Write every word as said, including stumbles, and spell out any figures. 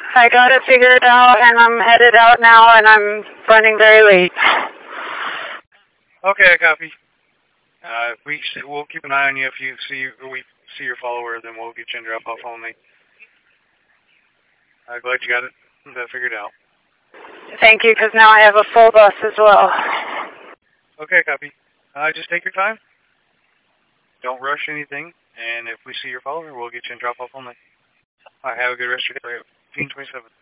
I got it figured out, and I'm headed out now, and I'm running very late. Okay, I copy. Uh, we we'll keep an eye on you if you see or we see your follower, then we'll get you in drop off only. I'm glad you got it uh, figured out. Thank you, because now I have a full bus as well. Okay, copy. Uh, just take your time. Don't rush anything, and if we see your follower, we'll get you in drop off only. All right, have a good rest of your day. fifteen twenty-seven.